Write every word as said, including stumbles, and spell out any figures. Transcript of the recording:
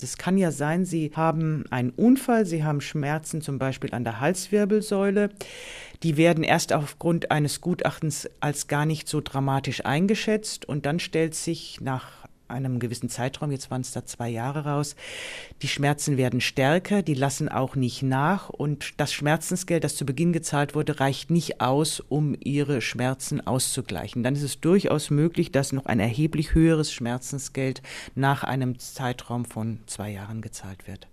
Es kann ja sein, Sie haben einen Unfall, Sie haben Schmerzen zum Beispiel an der Halswirbelsäule. Die werden erst aufgrund eines Gutachtens als gar nicht so dramatisch eingeschätzt und dann stellt sich nach einem gewissen Zeitraum, jetzt waren es da zwei Jahre raus, die Schmerzen werden stärker, die lassen auch nicht nach und das Schmerzensgeld, das zu Beginn gezahlt wurde, reicht nicht aus, um ihre Schmerzen auszugleichen. Dann ist es durchaus möglich, dass noch ein erheblich höheres Schmerzensgeld nach einem Zeitraum von zwei Jahren gezahlt wird.